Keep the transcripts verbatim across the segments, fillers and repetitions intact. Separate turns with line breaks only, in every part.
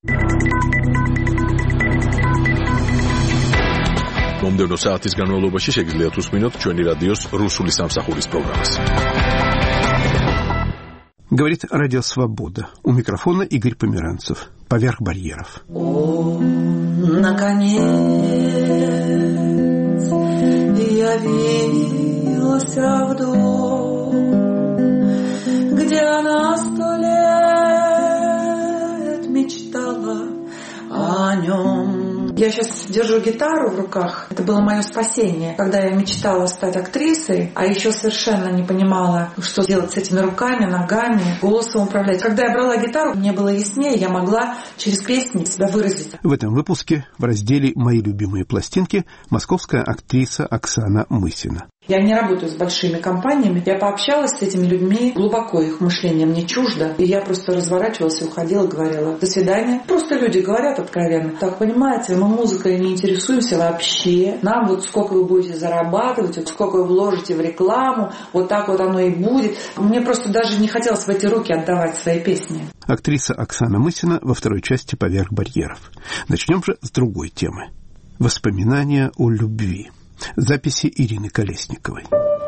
მომდევნო საათის განმავლობაში შეგიძლიათ უსმინოთ ჩვენი რადიოს რუსული სამსახურის პროგრამას.
Говорит Радио Свобода. У микрофона Игорь Померанцев. Поверх барьеров.
О, наконец явился в дом, где она сто лет мечтала о нем. Я сейчас держу гитару в руках. Это было мое спасение. Когда я мечтала стать актрисой, а еще совершенно не понимала, что делать с этими руками, ногами, голосом управлять. Когда я брала гитару, мне было яснее, я могла через песни себя выразить.
В этом выпуске в разделе «Мои любимые пластинки» московская актриса Оксана Мысина.
Я не работаю с большими компаниями. Я пообщалась с этими людьми, глубоко их мышление мне чуждо. И я просто разворачивалась и уходила, говорила: до свидания. Просто люди говорят откровенно. Так, понимаете, мы музыкой не интересуемся вообще. Нам вот сколько вы будете зарабатывать, вот сколько вы вложите в рекламу, вот так вот оно и будет. Мне просто даже не хотелось в эти руки отдавать свои песни.
Актриса Оксана Мысина во второй части «Поверх барьеров». Начнем же с другой темы. Воспоминания о любви. Записи Ирины Колесниковой.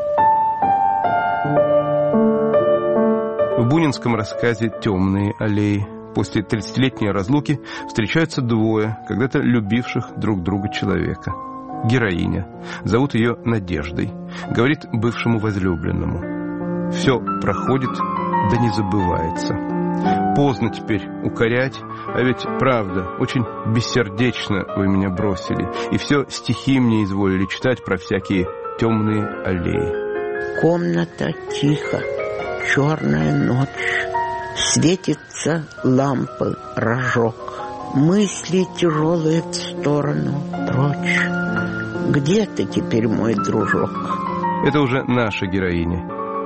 В бунинском рассказе «Темные аллеи» после тридцатилетней разлуки встречаются двое, когда-то любивших друг друга человека. Героиня, зовут ее Надеждой, говорит бывшему возлюбленному: «Все проходит, да не забывается. Поздно теперь укорять, а ведь правда, очень бессердечно вы меня бросили, и все стихи мне изволили читать про всякие темные аллеи».
Комната тихо, черная ночь, светится лампы рожок, мысли тяжелые в сторону прочь. Где ты теперь, мой дружок?
Это уже наша героиня.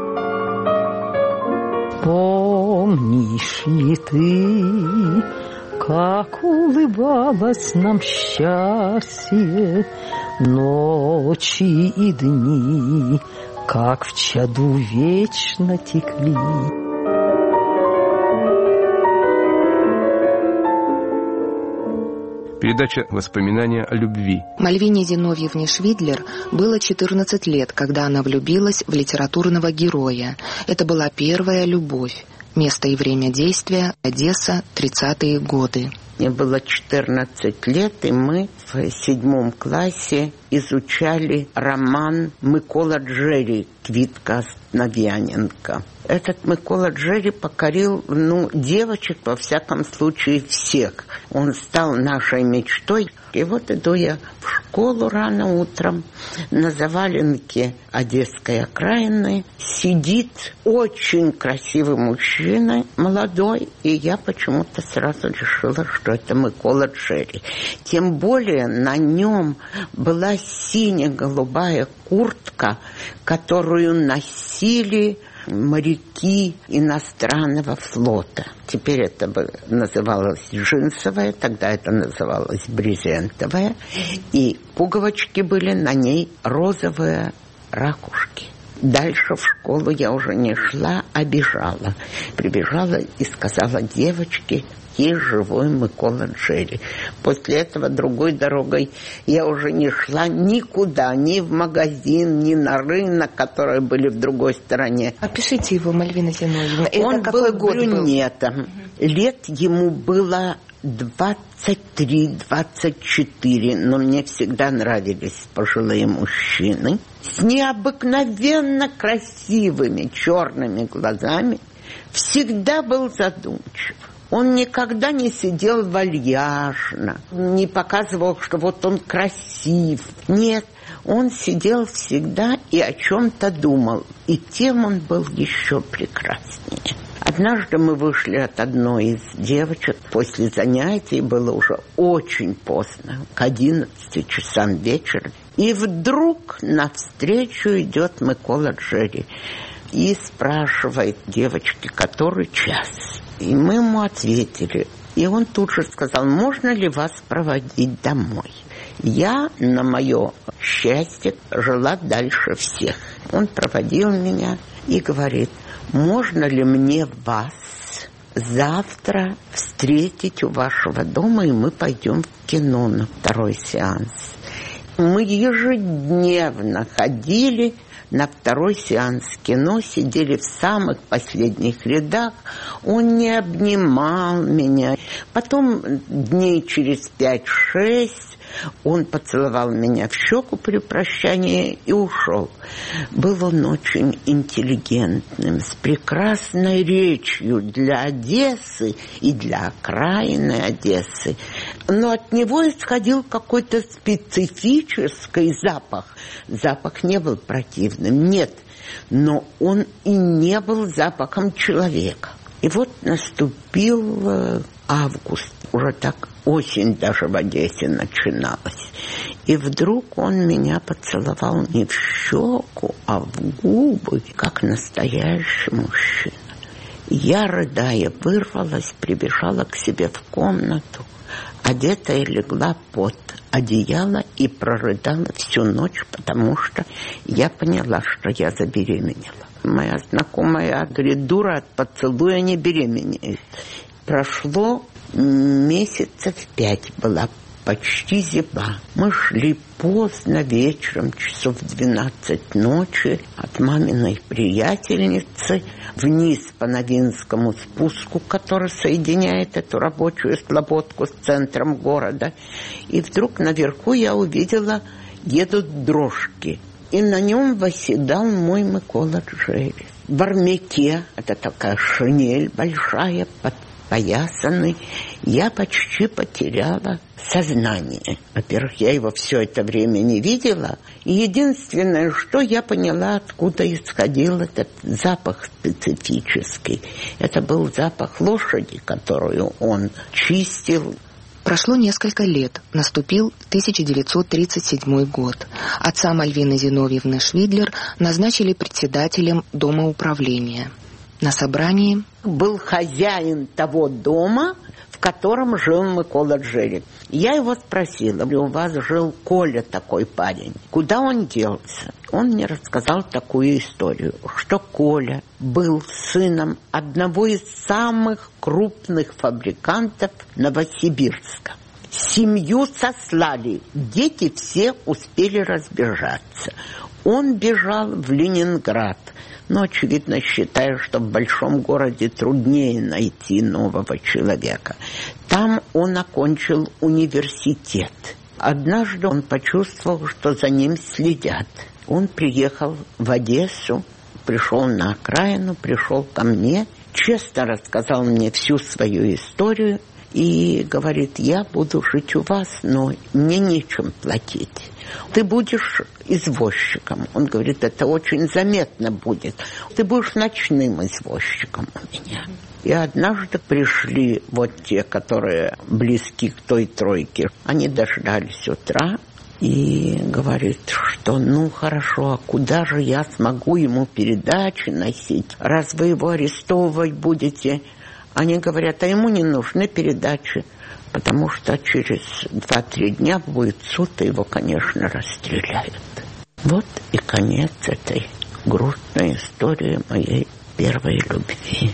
Помнишь ли ты, как улыбалось нам счастье, ночи и дни, как в чаду вечно текли?
Передача «Воспоминания о любви».
Мальвине Зиновьевне Швидлер было четырнадцать лет, когда она влюбилась в литературного героя. Это была первая любовь. Место и время действия – Одесса, тридцатые годы.
Мне было четырнадцать лет, и мы в седьмом классе изучали роман Микола Джерри «Квитка Основьяненко». Этот Микола Джерри покорил, ну, девочек, во всяком случае, всех. Он стал нашей мечтой. И вот иду я в школу рано утром, на заваленке Одесской окраины сидит очень красивый мужчина, молодой, и я почему-то сразу решила, что это Микола Джерри. Тем более на нем была сине-голубая куртка, которую носили моряки иностранного флота. Теперь это бы называлось джинсовая, тогда это называлось брезентовая. И пуговочки были на ней розовые ракушки. Дальше в школу я уже не шла, а бежала. Прибежала и сказала девочке: есть живой Микола Джерри. После этого другой дорогой я уже не шла никуда, ни в магазин, ни на рынок, которые были в другой стороне.
Опишите его, Мальвина Зиновьевна.
Он
Это какой
был
год
брюнетом.
Был?
Лет ему было двадцать три - двадцать четыре, но мне всегда нравились пожилые мужчины с необыкновенно красивыми черными глазами. Всегда был задумчив. Он никогда не сидел вальяжно, не показывал, что вот он красив. Нет, он сидел всегда и о чем-то думал. И тем он был еще прекраснее. Однажды мы вышли от одной из девочек. После занятий было уже очень поздно, к одиннадцати часам вечера. И вдруг навстречу идет Микола Джерри и спрашивает девочки, который час. И мы ему ответили. И он тут же сказал: можно ли вас проводить домой? Я, на мое счастье, жила дальше всех. Он проводил меня и говорит: можно ли мне вас завтра встретить у вашего дома, и мы пойдем в кино на второй сеанс. Мы ежедневно ходили на второй сеанс кино, сидели в самых последних рядах. Он не обнимал меня. Потом дней через пять-шесть он поцеловал меня в щеку при прощании и ушел. Был он очень интеллигентным, с прекрасной речью для Одессы и для окраины Одессы. Но от него исходил какой-то специфический запах. Запах не был противным, нет. Но он и не был запахом человека. И вот наступил август. Уже так осень даже в Одессе начиналась. И вдруг он меня поцеловал не в щеку, а в губы, как настоящий мужчина. Я, рыдая, вырвалась, прибежала к себе в комнату, одетая легла под одеяло и прорыдала всю ночь, потому что я поняла, что я забеременела. Моя знакомая говорит: дура, от поцелуя не беременеет. Прошло месяцев пять, была почти зима. Мы шли поздно вечером, часов в двенадцать ночи, от маминой приятельницы вниз по Новинскому спуску, который соединяет эту рабочую слободку с центром города. И вдруг наверху я увидела, едут дрожки. И на нем восседал мой Микола Джерри. В армяке, это такая шинель большая, подпоясанный. Я почти потеряла сознание. Во-первых, я его все это время не видела. И единственное, что я поняла, откуда исходил этот запах специфический. Это был запах лошади, которую он чистил.
Прошло несколько лет. Наступил тысяча девятьсот тридцать седьмой год. Отца Мальвины Зиновьевны Швидлер назначили председателем Дома управления. На собрании
был хозяин того дома, в котором жил Микола Джерри. Я его спросила: у вас жил Коля, такой парень, куда он делся? Он мне рассказал такую историю, что Коля был сыном одного из самых крупных фабрикантов Новосибирска. Семью сослали, дети все успели разбежаться. Он бежал в Ленинград, но, очевидно, считая, что в большом городе труднее найти нового человека. Там он окончил университет. Однажды он почувствовал, что за ним следят. Он приехал в Одессу, пришел на окраину, пришел ко мне, честно рассказал мне всю свою историю и говорит: я буду жить у вас, но мне нечем платить. Ты будешь извозчиком. Он говорит: это очень заметно будет. Ты будешь ночным извозчиком у меня. И однажды пришли вот те, которые близки к той тройке. Они дождались утра и говорит, что ну хорошо, а куда же я смогу ему передачи носить, раз вы его арестовывать будете? Они говорят: а ему не нужны передачи, потому что через два-три дня будет суд, и его, конечно, расстреляют. Вот и конец этой грустной истории моей первой любви.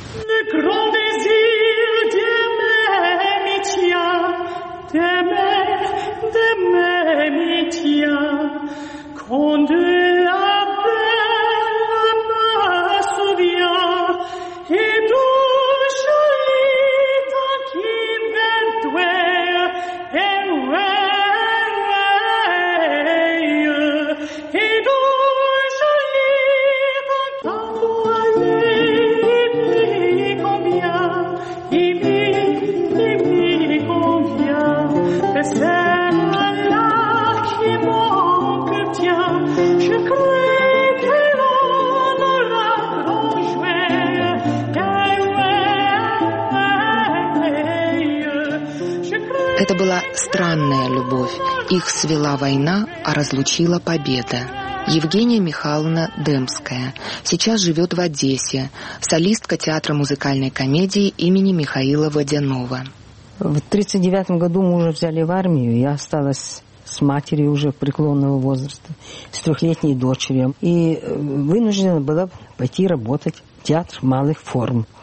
Это была странная любовь. Их свела война, а разлучила победа. Евгения Михайловна Демская сейчас живет в Одессе, солистка театра музыкальной комедии имени Михаила Водянова.
В тридцать девятом году мужа взяли в армию, я осталась с матерью уже преклонного возраста, с трехлетней дочерью. И вынуждена была пойти работать в театр малых форм.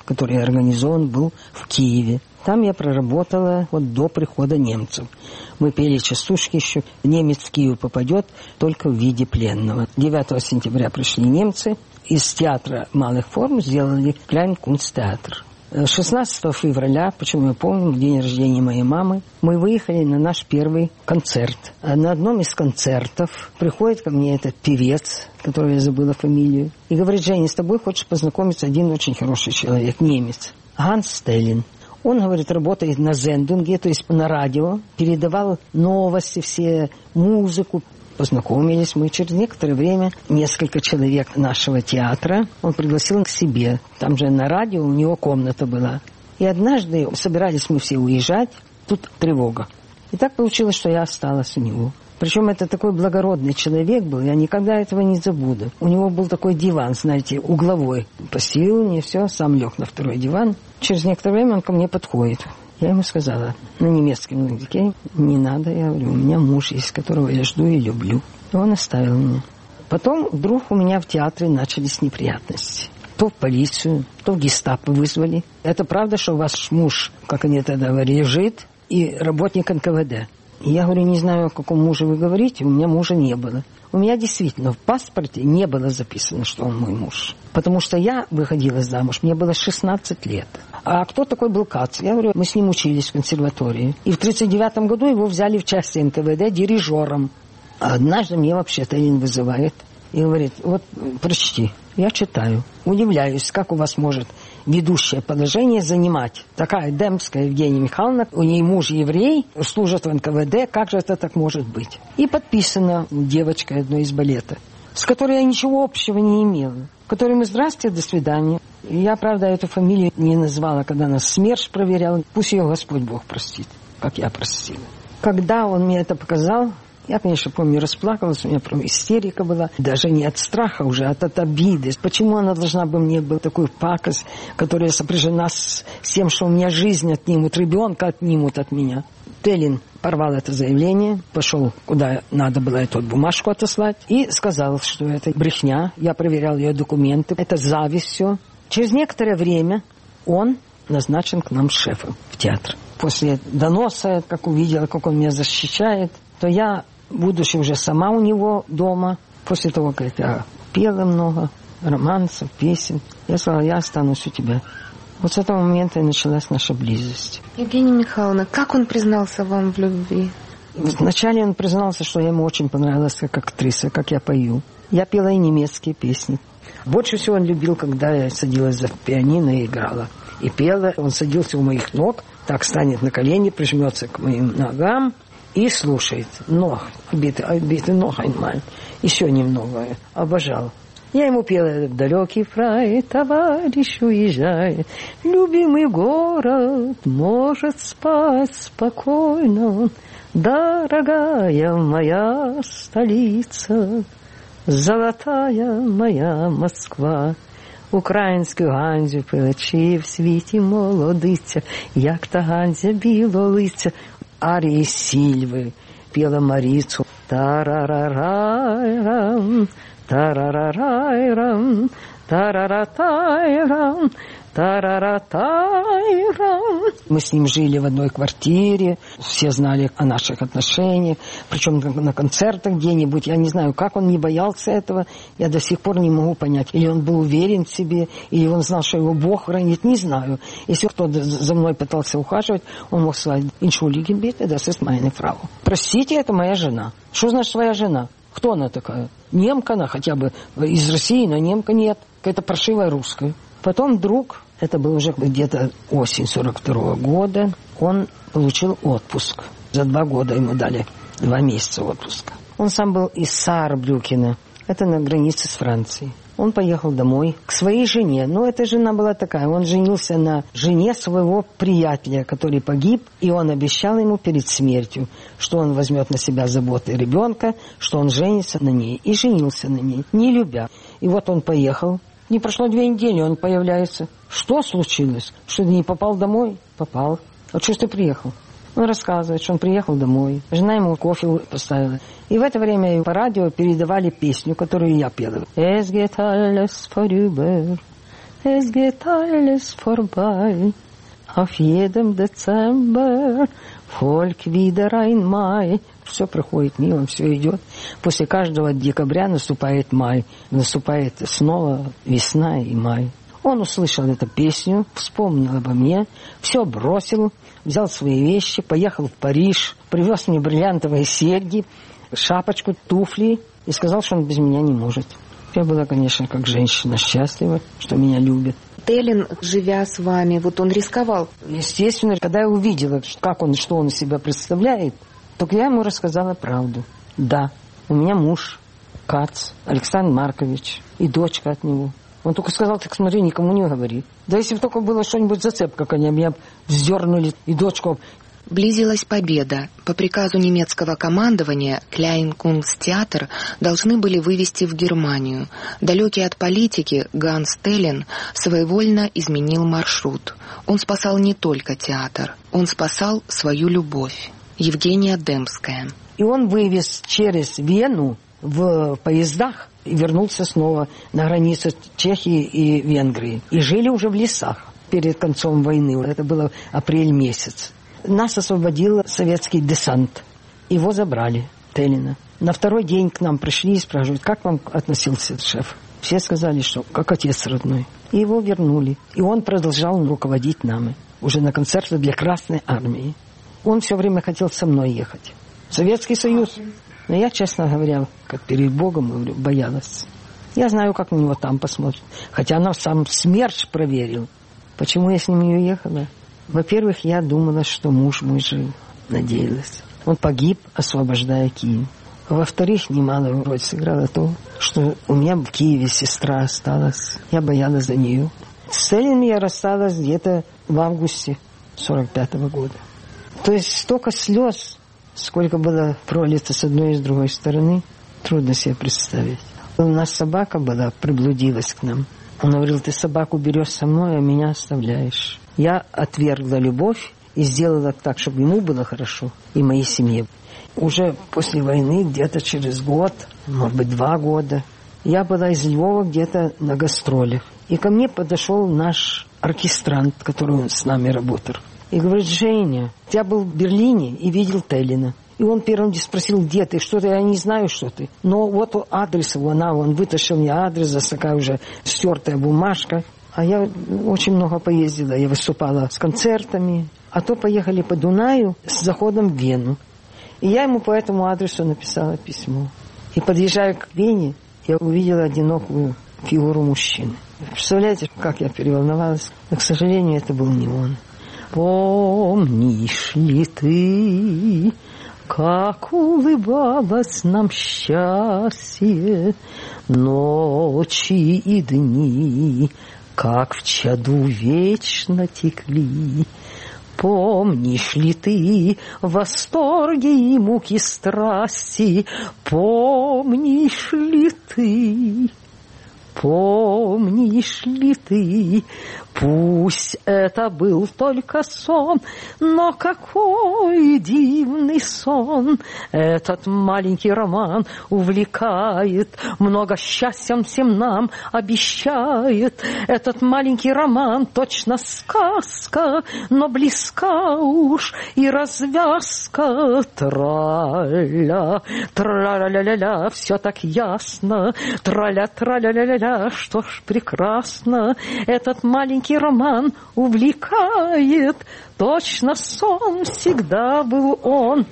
который организован был в Киеве. Там я проработала вот до прихода немцев. Мы пели частушки еще. Немец в Киев попадет только в виде пленного. девятого сентября пришли немцы. Из театра малых форм сделали Кляйн-Кунсттеатр. шестнадцатого февраля, почему я помню, день рождения моей мамы, мы выехали на наш первый концерт. На одном из концертов приходит ко мне этот певец, которого я забыла фамилию, и говорит: Женя, с тобой хочет познакомиться один очень хороший человек, немец, Ганс Стеллин. Он, говорит, работает на Зендунге, то есть на радио, передавал новости все, музыку. Познакомились мы. Через некоторое время несколько человек нашего театра он пригласил к себе. Там же на радио у него комната была. И однажды собирались мы все уезжать. Тут тревога. И так получилось, что я осталась у него. Причем это такой благородный человек был. Я никогда этого не забуду. У него был такой диван, знаете, угловой. Постелил мне все, сам лег на второй диван. Через некоторое время он ко мне подходит. Я ему сказала на немецком языке: не надо, я говорю, у меня муж есть, которого я жду и люблю. И он оставил меня. Потом вдруг у меня в театре начались неприятности. То в полицию, то в гестапо вызвали. Это правда, что ваш муж, как они тогда говорили, жид и работник эн ка вэ дэ? И я говорю, не знаю, о каком муже вы говорите, у меня мужа не было. У меня действительно в паспорте не было записано, что он мой муж. Потому что я выходила замуж, мне было шестнадцать лет. А кто такой был Кац? Я говорю, мы с ним учились в консерватории. И в тридцать девятом году его взяли в части эн ка вэ дэ дирижером. А однажды мне вообще Сталин вызывает и говорит: вот прочти. Я читаю. Удивляюсь, как у вас может ведущее положение занимать такая Демская Евгения Михайловна, у нее муж еврей, служит в эн ка вэ дэ, как же это так может быть? И подписано девочкой одной из балета, с которой я ничего общего не имела, которой мы здрасте, до свидания. Я, правда, эту фамилию не назвала, когда нас СМЕРШ проверял. Пусть ее Господь Бог простит, как я простила. Когда он мне это показал, я, конечно, помню, расплакалась, у меня прям истерика была. Даже не от страха уже, а от обиды. Почему она должна бы мне быть такой пакость, которая сопряжена с тем, что у меня жизнь отнимут, ребенка отнимут от меня? Стеллин порвал это заявление, пошел, куда надо было эту бумажку отослать, и сказал, что это брехня. Я проверял ее документы, это зависть все. Через некоторое время он назначен к нам шефом в театр. После доноса, как увидела, как он меня защищает, то я, будучи уже сама у него дома, после того, как я пела много романсов, песен, я сказала, я останусь у тебя. Вот с этого момента и началась наша близость.
Евгения Михайловна, как он признался вам в любви?
Вначале он признался, что ему очень понравилась как актриса, как я пою. Я пела и немецкие песни. Больше всего он любил, когда я садилась за пианино и играла. И пела, он садился у моих ног, так станет на колени, прижмется к моим ногам и слушает. Ног, биты, биты ног, einmal. Еще немного. Обожал. Я ему пела «В далекий край, товарищ, уезжай, любимый город может спать спокойно, дорогая моя столица, золотая моя Москва». Українську Ганзю пилачі в світі молодиця, як та Ганзя білолиця. Арії Сільви пела Марицу. Тарарарайрам, тарарарайрам, тараратайрам, тараратайрам. Мы с ним жили в одной квартире, все знали о наших отношениях, причем на концертах где-нибудь. Я не знаю, как он не боялся этого, я до сих пор не могу понять. Или он был уверен в себе, или он знал, что его Бог хранит, не знаю. Если кто-то за мной пытался ухаживать, он мог сказать: «Entschuldigen bitte, das ist meine Frau». Простите, это моя жена. Что значит своя жена? Кто она такая? Немка она, хотя бы из России, но немка нет. Какая-то паршивая русская. Потом вдруг, это был уже где-то осень сорок второго года, он получил отпуск. За два года ему дали два месяца отпуска. Он сам был из Саарбрюкена. Это на границе с Францией. Он поехал домой к своей жене. Но эта жена была такая. Он женился на жене своего приятеля, который погиб. И он обещал ему перед смертью, что он возьмет на себя заботы ребенка, что он женится на ней. И женился на ней, не любя. И вот он поехал. Не прошло две недели, он появляется. Что случилось? Что ты не попал домой? Попал. А что ж ты приехал? Он рассказывает, что он приехал домой. Жена ему кофе поставила. И в это время по радио передавали песню, которую я пела. Es geht alles vorüber, es geht alles vorbei. Auf jedem Dezember Volk wieder ein Mai. Все проходит мимо, все идет. После каждого декабря наступает май. Наступает снова весна и май. Он услышал эту песню, вспомнил обо мне, все бросил, взял свои вещи, поехал в Париж, привез мне бриллиантовые серьги, шапочку, туфли и сказал, что он без меня не может. Я была, конечно, как женщина счастлива, что меня любят.
Теллин, живя с вами, вот он рисковал.
Естественно, когда я увидела, как он, что он из себя представляет, только я ему рассказала правду. Да, у меня муж, Кац, Александр Маркович, и дочка от него. Он только сказал, так смотри, никому не говори. Да если бы только было что-нибудь зацепка, как они меня вздернули, и дочку...
Близилась победа. По приказу немецкого командования Кляйн-Кунстеатр должны были вывести в Германию. Далекий от политики Ганс Теллин своевольно изменил маршрут. Он спасал не только театр, он спасал свою любовь. Евгения Демская.
И он вывез через Вену в поездах и вернулся снова на границу Чехии и Венгрии. И жили уже в лесах перед концом войны. Это был апрель месяц. Нас освободил советский десант. Его забрали, Теллина. На второй день к нам пришли и спрашивают, как вам относился шеф? Все сказали, что как отец родной. И его вернули. И он продолжал руководить нами. Уже на концерты для Красной Армии. Он все время хотел со мной ехать. Советский Союз. Но я, честно говоря, как перед Богом, говорю, боялась. Я знаю, как на него там посмотрят. Хотя она сам СМЕРШ проверил. Почему я с ним не уехала? Во-первых, я думала, что муж мой жив. Надеялась. Он погиб, освобождая Киев. Во-вторых, немалую роль сыграло то, что у меня в Киеве сестра осталась. Я боялась за нее. С Теллиным я рассталась где-то в августе сорок пятого года. То есть столько слез, сколько было пролито с одной и с другой стороны, трудно себе представить. У нас собака была, приблудилась к нам. Он говорил, ты собаку берешь со мной, а меня оставляешь. Я отвергла любовь и сделала так, чтобы ему было хорошо и моей семье. Уже после войны, где-то через год, может быть, два года, я была из Львова где-то на гастролях. И ко мне подошел наш оркестрант, который с нами работал. И говорит, Женя, я был в Берлине и видел Теллина. И он первым спросил, где ты, что ты, я не знаю, что ты. Но вот адрес его, она, он вытащил мне адрес, такая уже стертая бумажка. А я очень много поездила, я выступала с концертами. А то поехали по Дунаю с заходом в Вену. И я ему по этому адресу написала письмо. И подъезжая к Вене, я увидела одинокую фигуру мужчины. Представляете, как я переволновалась? Но, к сожалению, это был не он. Помнишь ли ты, как улыбалось нам счастье, ночи и дни, как в чаду вечно текли? Помнишь ли ты восторги и муки страсти? Помнишь ли ты? Помнишь ли ты? Пусть это был только сон, но какой дивный сон! Этот маленький роман увлекает, много счастья всем нам обещает. Этот маленький роман точно сказка, но близка уж и развязка. Траля, траля-ля-ля-ля, все так ясно. Траля-траля-ля-ля, что ж прекрасно. Этот маленький роман увлекает, точно сон всегда был он.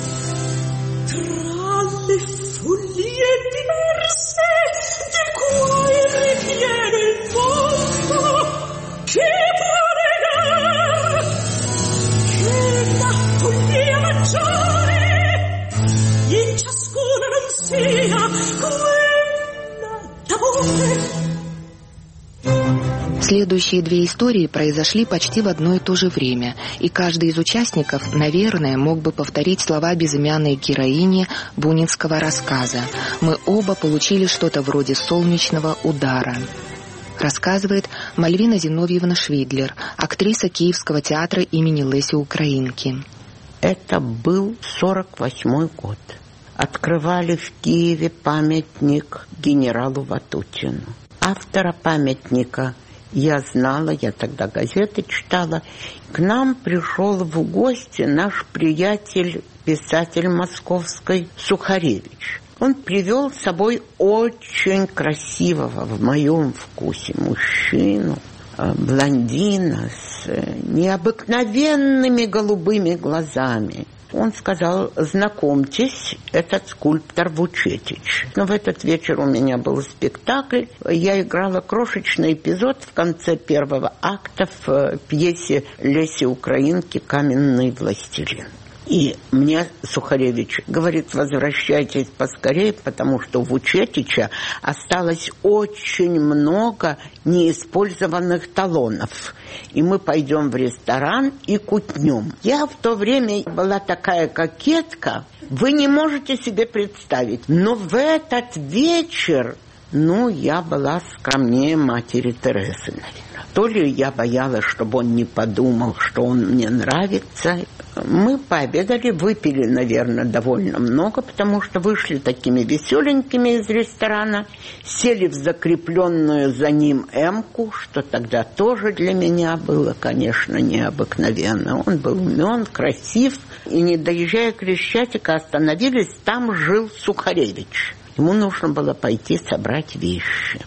Следующие две истории произошли почти в одно и то же время, и каждый из участников, наверное, мог бы повторить слова безымянной героини бунинского рассказа. «Мы оба получили что-то вроде солнечного удара», рассказывает Мальвина Зиновьевна Швидлер, актриса Киевского театра имени Леси Украинки.
Это был сорок восьмой год. Открывали в Киеве памятник генералу Ватутину. Автора памятника Я знала, я тогда газеты читала. К нам пришел в гости наш приятель, писатель московский Сухаревич. Он привел с собой очень красивого, в моем вкусе, мужчину, блондина с необыкновенными голубыми глазами. Он сказал: знакомьтесь, этот скульптор Вучетич. Но в этот вечер у меня был спектакль. Я играла крошечный эпизод в конце первого акта в пьесе Леси Украинки «Каменный властелин». И мне Сухаревич говорит: возвращайтесь поскорее, потому что у Вучетича осталось очень много неиспользованных талонов. И мы пойдем в ресторан и кутнем. Я в то время была такая кокетка, вы не можете себе представить. Но в этот вечер, ну, я была скромнее матери Терезы, наверное. То ли я боялась, чтобы он не подумал, что он мне нравится. Мы пообедали, выпили, наверное, довольно много, потому что вышли такими веселенькими из ресторана, сели в закрепленную за ним эмку, что тогда тоже для меня было, конечно, необыкновенно. Он был умен, красив, и, не доезжая к Крещатика, остановились, там жил Сухаревич. Ему нужно было пойти собрать вещи.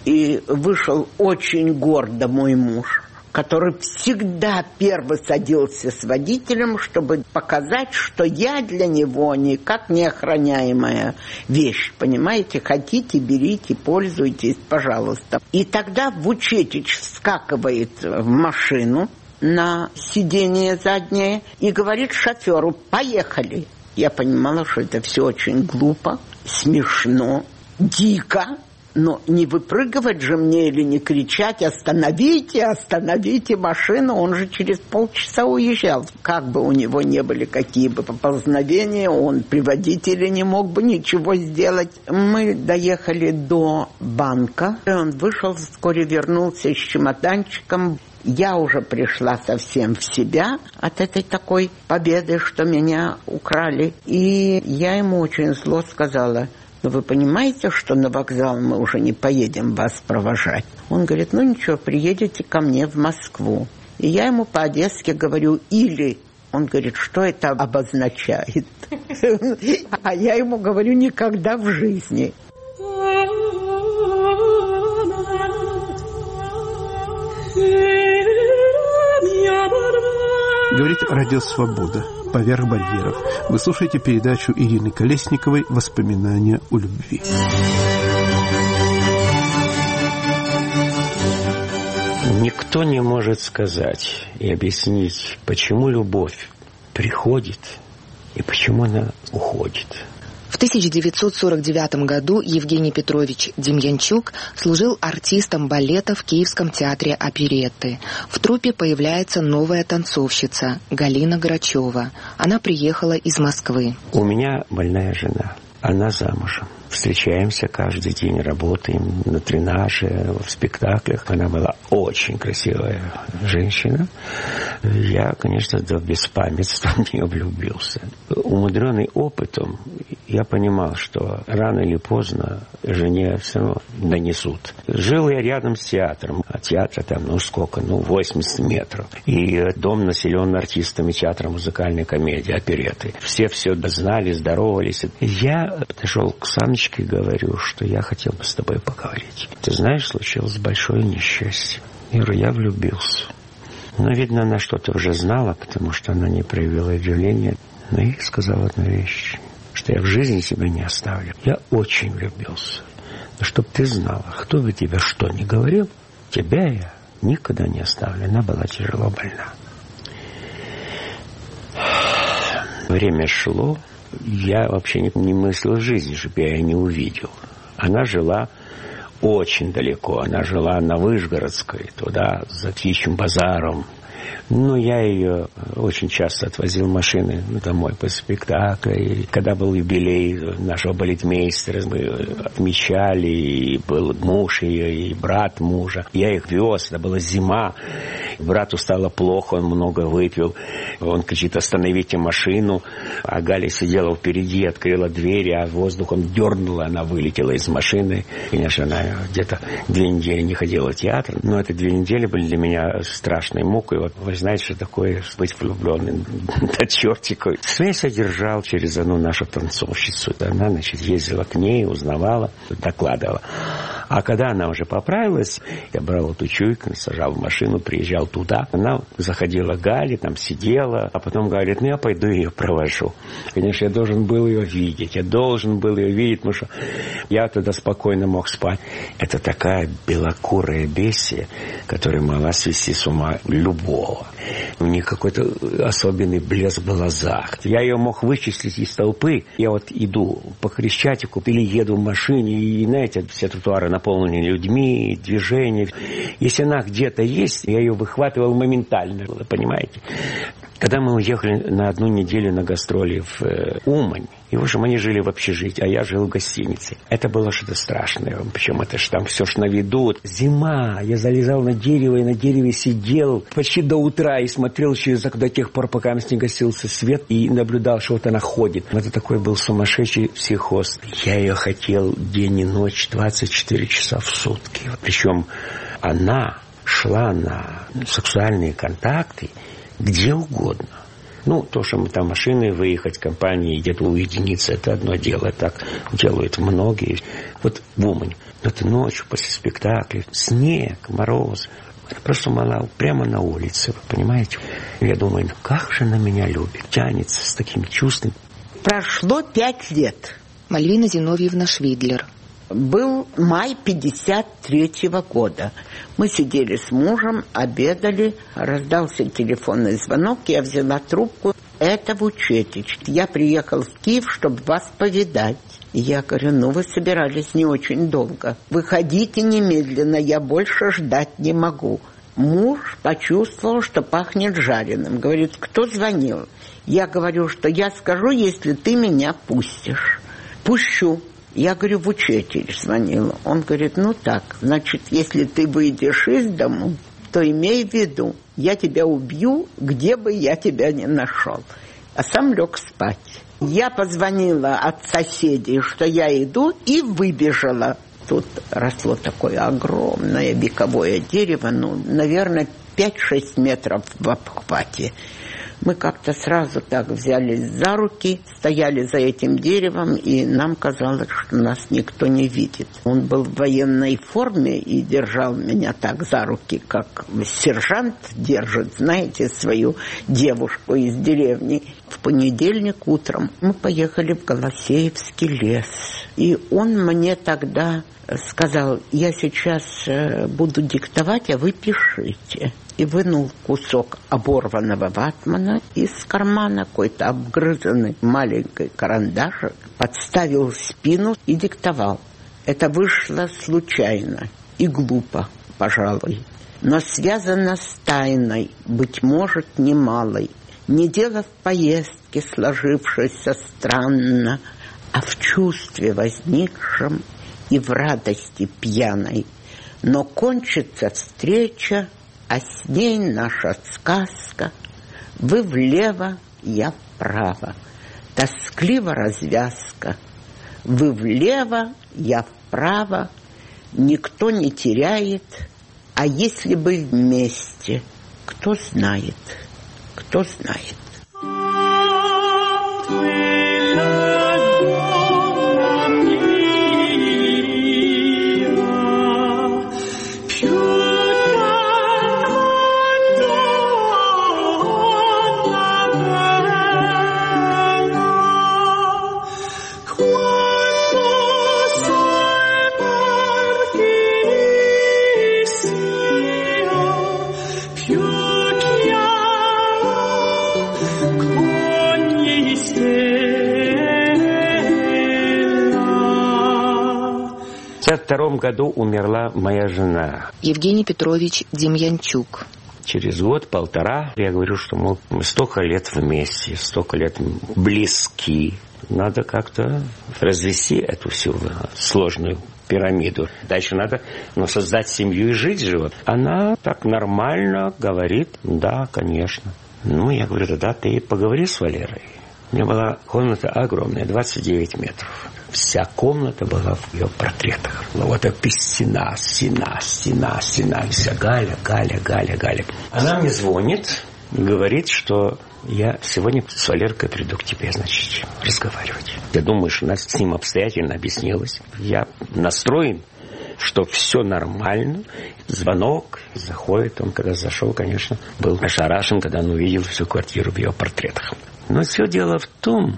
И вышел очень гордо мой муж, который всегда первый садился с водителем, чтобы показать, что я для него никак не охраняемая вещь. Понимаете, хотите, берите, пользуйтесь, пожалуйста. И тогда Вучетич вскакивает в машину на сиденье заднее и говорит шоферу: поехали. Я понимала, что это все очень глупо, смешно, дико. Но не выпрыгивать же мне или не кричать: остановите, остановите машину. Он же через полчаса уезжал. Как бы у него не были какие бы поползновения, он при водителе не мог бы ничего сделать. Мы доехали до банка. Он вышел, вскоре вернулся с чемоданчиком. Я уже пришла совсем в себя от этой такой победы, что меня украли. И я ему очень зло сказала: но вы понимаете, что на вокзал мы уже не поедем вас провожать? Он говорит: ну ничего, приедете ко мне в Москву. И я ему по-одесски говорю: или. Он говорит: что это обозначает? А я ему говорю: никогда в жизни.
Говорит Радио Свобода. Поверх барьеров. Вы слушаете передачу Ирины Колесниковой «Воспоминания о любви».
Никто не может сказать и объяснить, почему любовь приходит и почему она уходит.
В тысяча девятьсот сорок девятом году Евгений Петрович Демьянчук служил артистом балета в Киевском театре оперетты. В труппе появляется новая танцовщица Галина Грачева. Она приехала из Москвы.
У меня больная жена. Она замужем. Встречаемся каждый день, работаем на тренаже, в спектаклях. Она была очень красивая женщина. Я, конечно, до беспамятства в нее влюбился. Умудренный опытом, я понимал, что рано или поздно жене все равно донесут. Жил я рядом с театром. А театра там, ну сколько, ну восемьдесят метров. И дом населен артистами театра музыкальной комедии, оперетты. Все все знали, здоровались. Я подошел к Санычке и говорю, что я хотел бы с тобой поговорить. Ты знаешь, случилось большое несчастье. Я говорю: я влюбился. Но, видно, она что-то уже знала, потому что она не проявила удивления. Но я сказала одну вещь, что я в жизни тебя не оставлю. Я очень влюбился. Но чтоб ты знала, кто бы тебе что ни говорил, тебя я никогда не оставлю. Она была тяжело больна. Время шло. Я вообще не, не мыслил жизни, чтобы я ее не увидел. Она жила очень далеко. Она жила на Вышгородской, туда, за Птичьим базаром. Но я ее очень часто отвозил машины домой по спектаклю. И когда был юбилей нашего балетмейстера, мы отмечали, и был муж ее, и брат мужа. Я их вез, это была зима. Брату стало плохо, он много выпил. Он кричит: остановите машину. А Галя сидела впереди, открыла двери, а воздухом дернула, она вылетела из машины. Конечно, она где-то две недели не ходила в театр, но эти две недели были для меня страшной мукой. Вот вы знаете, что такое быть влюбленным до чертика. Связь я держал через одну нашу танцовщицу. Она, значит, ездила к ней, узнавала, докладывала. А когда она уже поправилась, я брал эту чуйку, сажал в машину, приезжал туда. Она заходила к Гале, там сидела, а потом говорит: ну я пойду ее провожу. Конечно, я должен был ее видеть, я должен был ее видеть, потому что я тогда спокойно мог спать. Это такая белокурая бестия, которая могла свести с ума любого. У нее какой-то особенный блеск в глазах. Я ее мог вычислить из толпы. Я вот иду по Крещатику или еду в машине, и, знаете, все тротуары наполнены людьми, движением. Если она где-то есть, я ее выхватывал моментально, понимаете? Когда мы уехали на одну неделю на гастроли в э, Умань, и, в общем, они жили в общежитии, а я жил в гостинице. Это было что-то страшное. Причем это ж там все ж на виду. Зима. Я залезал на дерево и на дереве сидел почти до утра и смотрел через окно до тех пор, пока не гасился свет, и наблюдал, что вот она ходит. Это такой был сумасшедший психоз. Я ее хотел день и ночь, двадцать четыре часа в сутки. Причем она шла на сексуальные контакты где угодно. Ну, то, что мы там машиной выехать, компании где-то уединиться, это одно дело. Так делают многие. Вот в Умань. Это ночью после спектакля. Снег, мороз. Она просто мала прямо на улице, вы понимаете? Я думаю, ну как же она меня любит. Тянется с таким чувством.
Прошло пять лет.
Мальвина Зиновьевна Швидлер.
Был май пятьдесят третьего года. Мы сидели с мужем, обедали, раздался телефонный звонок, я взяла трубку. Это Вучетич. Я приехал в Киев, чтобы вас повидать. Я говорю: ну вы собирались не очень долго. Выходите немедленно, я больше ждать не могу. Муж почувствовал, что пахнет жареным. Говорит: кто звонил? Я говорю, что я скажу, если ты меня пустишь. Пущу. Я говорю: Вучетич звонил. Он говорит: ну так, значит, если ты выйдешь из дому, то имей в виду, я тебя убью, где бы я тебя ни нашел. А сам лег спать. Я позвонила от соседей, что я иду, и выбежала. Тут росло такое огромное вековое дерево, ну, наверное, пять-шесть метров в обхвате. Мы как-то сразу так взялись за руки, стояли за этим деревом, и нам казалось, что нас никто не видит. Он был в военной форме и держал меня так за руки, как сержант держит, знаете, свою девушку из деревни. В понедельник утром мы поехали в Голосеевский лес, и он мне тогда сказал: я сейчас буду диктовать, а вы пишите. И вынул кусок оборванного ватмана из кармана, какой-то обгрызанный маленький карандашик, подставил спину и диктовал. Это вышло случайно и глупо, пожалуй, но связано с тайной, быть может, немалой. Не дело в поездке, сложившейся странно, а в чувстве возникшем и в радости пьяной. Но кончится встреча, а с ней наша сказка. Вы влево, я вправо. Тоскливо развязка. Вы влево, я вправо. Никто не теряет. А если бы вместе, кто знает, кто знает.
В шестьдесят втором году умерла моя жена.
Евгений Петрович Демьянчук.
В через год-полтора я говорю, что, мол, мы столько лет вместе, столько лет близки. Надо как-то развести эту всю сложную пирамиду. Дальше надо ну, создать семью и жить же. Она так нормально говорит, да, конечно. Ну, я говорю, да, ты поговори с Валерой. У меня была комната огромная, двадцать девять метров. Вся комната была в ее портретах. Ну, вот эта стена, стена, стена, стена. Вся Галя, Галя, Галя, Галя. Она мне звонит, говорит, что я сегодня с Валеркой приду к тебе, значит, разговаривать. Я думаю, что она с ним обстоятельно объяснилась. Я настроен, что все нормально. Звонок, заходит. Он, когда зашел, конечно, был ошарашен, когда он увидел всю квартиру в ее портретах. Но все дело в том,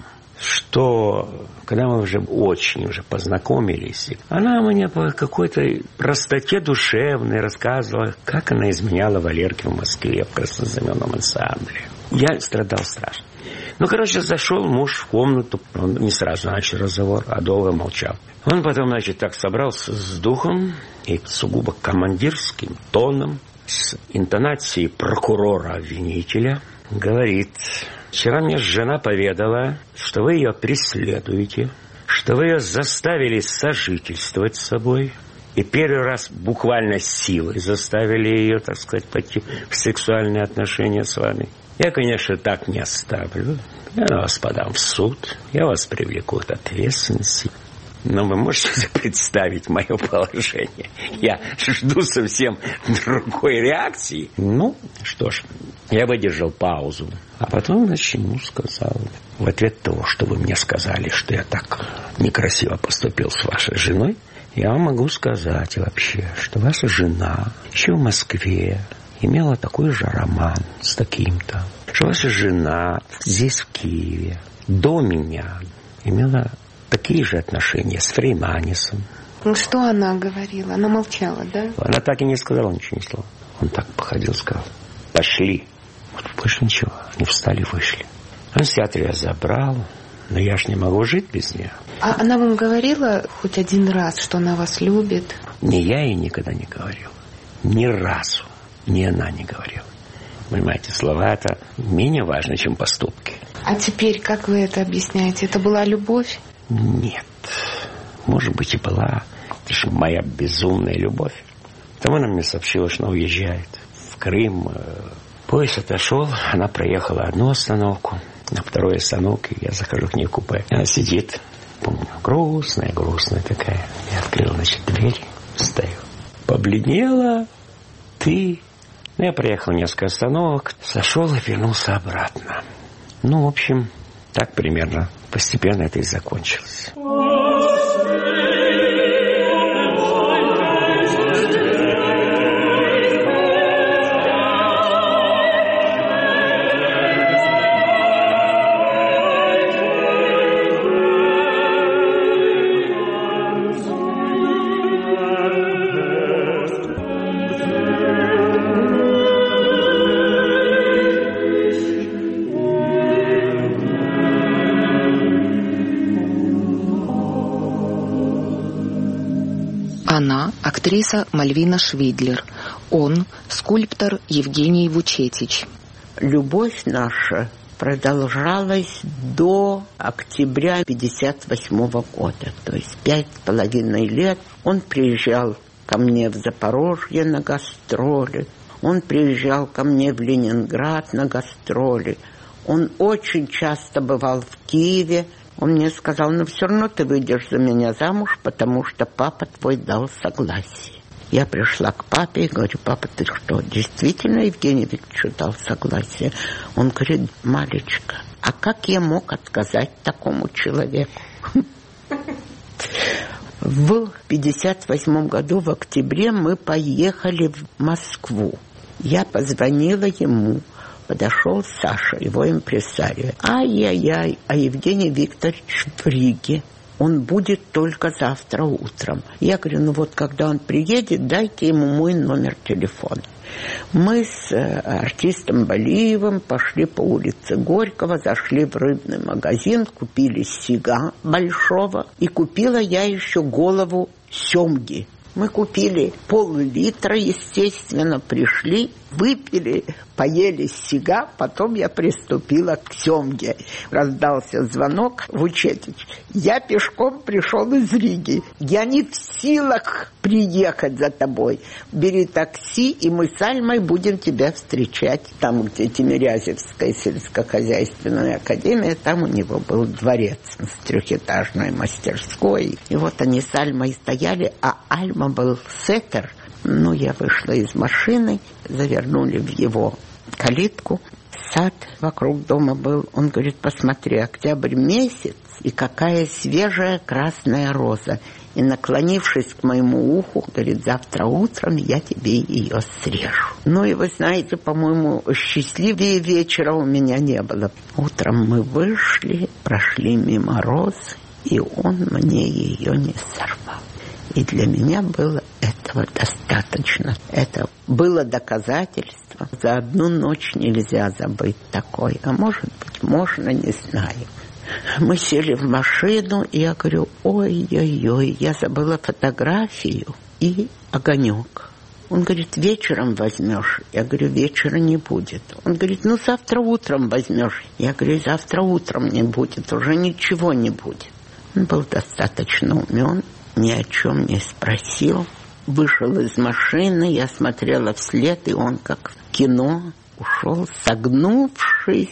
что когда мы уже очень уже познакомились, она мне по какой-то простоте душевной рассказывала, как она изменяла Валерке в Москве в краснознаменном ансамбле. Я страдал страшно. Ну, короче, зашел муж в комнату, он не сразу начал разговор, а долго молчал. Он потом, значит, так собрался с духом и сугубо командирским тоном, с интонацией прокурора-обвинителя, говорит: вчера мне жена поведала, что вы ее преследуете, что вы ее заставили сожительствовать с собой, и первый раз буквально силой заставили ее, так сказать, пойти в сексуальные отношения с вами. Я, конечно, так не оставлю. Я вас подам в суд, я вас привлеку к ответственности. Но вы можете представить мое положение? Я жду совсем другой реакции. Ну, что ж, я выдержал паузу. А потом, значит, ему сказал: в ответ того, что вы мне сказали, что я так некрасиво поступил с вашей женой, я вам могу сказать вообще, что ваша жена еще в Москве имела такой же роман с таким-то. Что ваша жена здесь, в Киеве, до меня имела такие же отношения с Фрейманисом.
Ну, что она говорила? Она молчала, да?
Она так и не сказала ничего, ни слова. Он так походил, сказал: пошли. Вот больше ничего. Они встали и вышли. Он с театра я забрал, но я ж не могу жить без нее.
А она вам говорила хоть один раз, что она вас любит?
Ни я ей никогда не говорил. Ни разу. Ни она не говорила. Понимаете, слова это менее важно, чем поступки.
А теперь как вы это объясняете? Это была любовь?
Нет. Может быть, и была. Это же моя безумная любовь. Потом она мне сообщила, что она уезжает в Крым. Поезд отошел, она проехала одну остановку. На второй остановке я захожу к ней в купе. Она сидит, помню, грустная, грустная такая. Я открыл, значит, дверь, стою. Побледнела ты. Я проехал несколько остановок, сошел и вернулся обратно. Ну, в общем, так примерно постепенно это и закончилось.
Она – актриса Мальвина Швидлер. Он – скульптор Евгений Вучетич.
Любовь наша продолжалась до октября пятьдесят восьмого года. То есть пять с половиной лет. Он приезжал ко мне в Запорожье на гастроли. Он приезжал ко мне в Ленинград на гастроли. Он очень часто бывал в Киеве. Он мне сказал: ну все равно ты выйдешь за меня замуж, потому что папа твой дал согласие. Я пришла к папе и говорю: папа, ты что, действительно Евгений Викторович дал согласие? Он говорит: Малечка, а как я мог отказать такому человеку? В пятьдесят восьмом году в октябре мы поехали в Москву. Я позвонила ему. Подошел Саша, его импресарио. Ай-яй-яй, а Евгений Викторович в Риге. Он будет только завтра утром. Я говорю: ну вот, когда он приедет, дайте ему мой номер телефона. Мы с артистом Балиевым пошли по улице Горького, зашли в рыбный магазин, купили сига большого. И купила я еще голову семги. Мы купили пол-литра, естественно, пришли, выпили, поели сига, потом я приступила к семге. Раздался звонок в Учетич. Я пешком пришел из Риги. Я не в силах приехать за тобой. Бери такси, и мы с Альмой будем тебя встречать. Там, где Тимирязевская сельскохозяйственная академия, там у него был дворец с трехэтажной мастерской. И вот они с Альмой стояли, а Альма был сеттер. Ну, я вышла из машины, завернули в его калитку. Сад вокруг дома был. Он говорит, посмотри, октябрь месяц, и какая свежая красная роза. И, наклонившись к моему уху, говорит, завтра утром я тебе ее срежу. Ну, и вы знаете, по-моему, счастливее вечера у меня не было. Утром мы вышли, прошли мимо розы, и он мне ее не сорвал. И для меня было этого достаточно. Это было доказательство. За одну ночь нельзя забыть такое. А может быть, можно, не знаю. Мы сели в машину, и я говорю, ой-ой-ой, я забыла фотографию и огонек. Он говорит, вечером возьмешь. Я говорю, вечера не будет. Он говорит, ну, завтра утром возьмешь. Я говорю, завтра утром не будет, уже ничего не будет. Он был достаточно умен. Ни о чем не спросил. Вышел из машины, я смотрела вслед, и он, как в кино, ушел, согнувшись.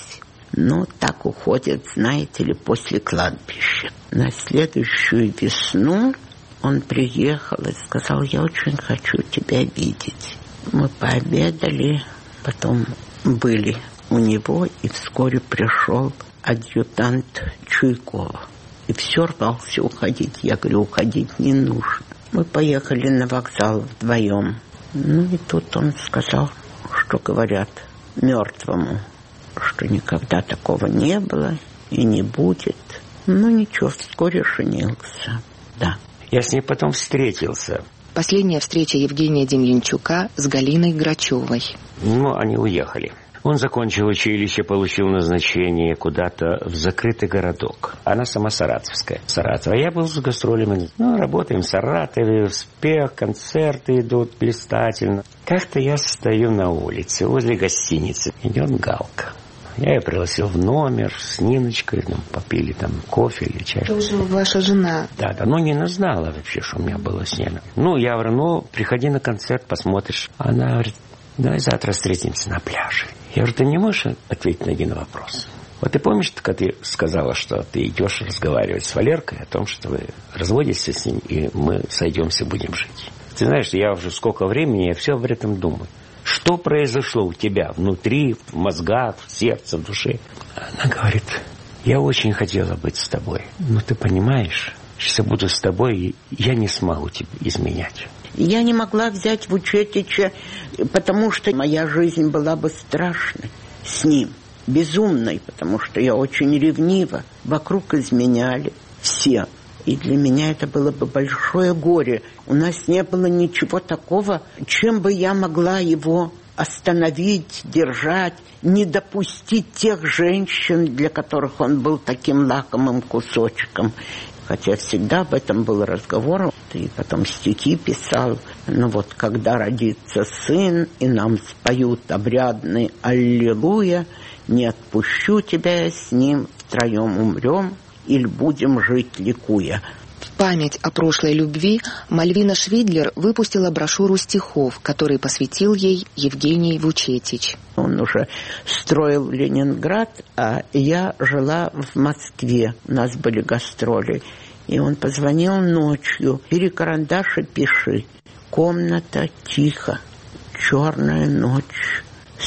Ну, так уходят, знаете ли, после кладбища. На следующую весну он приехал и сказал, я очень хочу тебя видеть. Мы пообедали, потом были у него, и вскоре пришел адъютант Чуйкова. И все рвался уходить. Я говорю, уходить не нужно. Мы поехали на вокзал вдвоем. Ну и тут он сказал, что говорят мертвому, что никогда такого не было и не будет. Ну ничего, вскоре женился. Да.
Я с ней потом встретился.
Последняя встреча Евгения Демьянчука с Галиной Грачевой.
Ну, они уехали. Он закончил училище, получил назначение куда-то в закрытый городок. Она сама саратовская. Саратов. А я был с гастролями. Ну, работаем в Саратове, успех, концерты идут блистательно. Как-то я стою на улице, возле гостиницы. Идет Галка. Я ее пригласил в номер с Ниночкой, ну, попили там кофе или чай.
Тоже ваша жена.
Да, да, но не знала вообще, что у меня было с ней. Ну, я говорю, ну, приходи на концерт, посмотришь. Она говорит, давай завтра встретимся на пляже. Я говорю, ты не можешь ответить на один вопрос? Вот ты помнишь, когда ты сказала, что ты идешь разговаривать с Валеркой о том, что вы разводитесь с ним, и мы сойдемся, будем жить. Ты знаешь, я уже сколько времени, я все об этом думаю. Что произошло у тебя внутри, в мозгах, в сердце, в душе? Она говорит, я очень хотела быть с тобой, но ты понимаешь, если я буду с тобой, я не смогу тебя изменять.
Я не могла взять в Учетича, потому что моя жизнь была бы страшной с ним, безумной, потому что я очень ревнива. Вокруг изменяли все. И для меня это было бы большое горе. У нас не было ничего такого, чем бы я могла его остановить, держать, не допустить тех женщин, для которых он был таким лакомым кусочком. Хотя всегда об этом был разговор, и потом стихи писал. Но вот когда родится сын, и нам споют обрядный «Аллилуйя», не отпущу тебя я с ним, втроем умрем, или будем жить ликуя.
В память о прошлой любви Мальвина Швидлер выпустила брошюру стихов, который посвятил ей Евгений Вучетич.
Он уже строил Ленинград, а я жила в Москве. У нас были гастроли. И он позвонил ночью. «Бери карандаш и пиши. Комната тихо, черная ночь.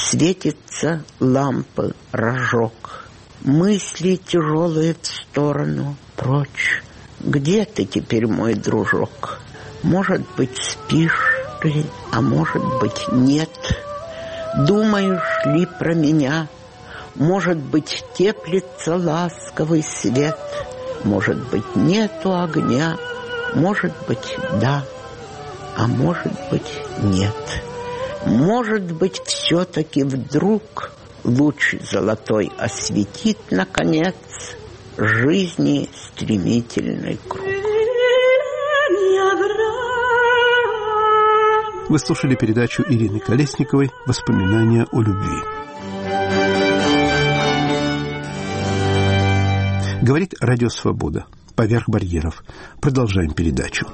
Светится лампы рожок. Мысли тяжелые в сторону прочь. Где ты теперь, мой дружок? Может быть, спишь ты, а может быть, нет. Думаешь ли про меня? Может быть, теплится ласковый свет. Может быть, нету огня. Может быть, да, а может быть, нет. Может быть, все-таки вдруг луч золотой осветит, наконец, жизни стремительный круг.
Вы слушали передачу Ирины Колесниковой «Воспоминания о любви». Говорит Радио Свобода. Поверх барьеров. Продолжаем передачу.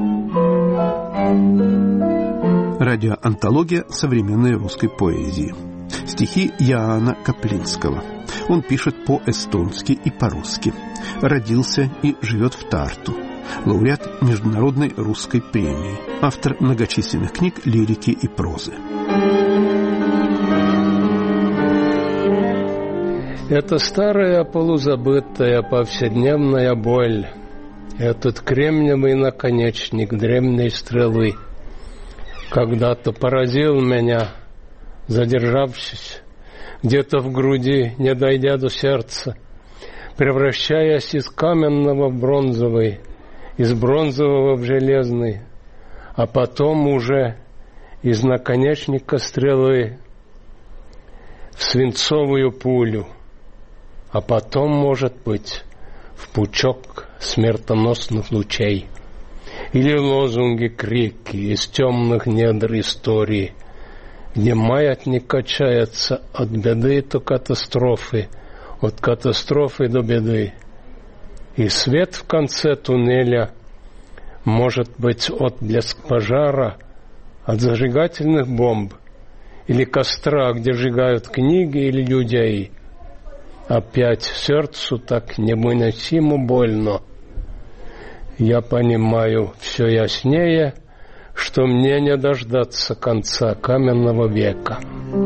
Радиоантология современной русской поэзии. Стихи Яана Каплинского. Он пишет по-эстонски и по-русски. Родился и живет в Тарту. Лауреат Международной русской премии. Автор многочисленных книг лирики и прозы.
Это старая полузабытая повседневная боль. Этот кремниевый наконечник древней стрелы когда-то поразил меня, задержавшись где-то в груди, не дойдя до сердца, превращаясь из каменного в бронзовый, из бронзового в железный, а потом уже из наконечника стрелы в свинцовую пулю, а потом, может быть, в пучок смертоносных лучей. Или лозунги, крики из темных недр истории, где маятник качается от беды до катастрофы, от катастрофы до беды. И свет в конце туннеля может быть отблеск пожара от зажигательных бомб или костра, где сжигают книги или людей. Опять сердцу так невыносимо больно. Я понимаю все яснее, что мне не дождаться конца каменного века.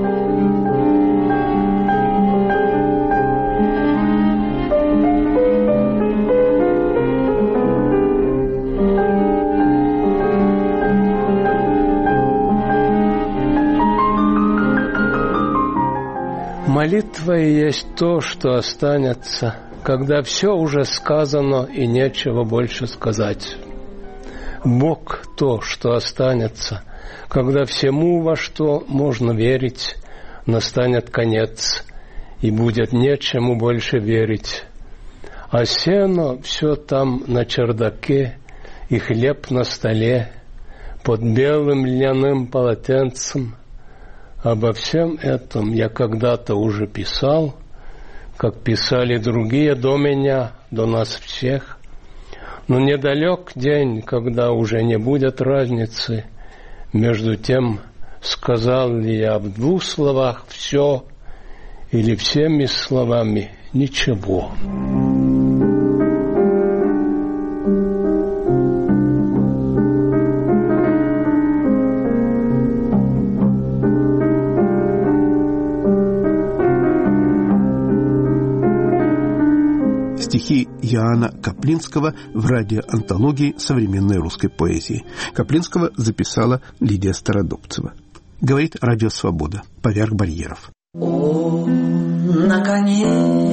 Молитва и есть то, что останется, когда все уже сказано и нечего больше сказать. Бог – то, что останется, когда всему, во что можно верить, настанет конец, и будет нечему больше верить. А сено все там на чердаке, и хлеб на столе, под белым льняным полотенцем. Обо всем этом я когда-то уже писал, как писали другие до меня, до нас всех. Но недалек день, когда уже не будет разницы между тем, сказал ли я в двух словах все или всеми словами ничего.
Стихи Яана Каплинского в радиоантологии современной русской поэзии. Каплинского записала Лидия Стародубцева. Говорит Радио Свобода. Поверх барьеров.
О, наконец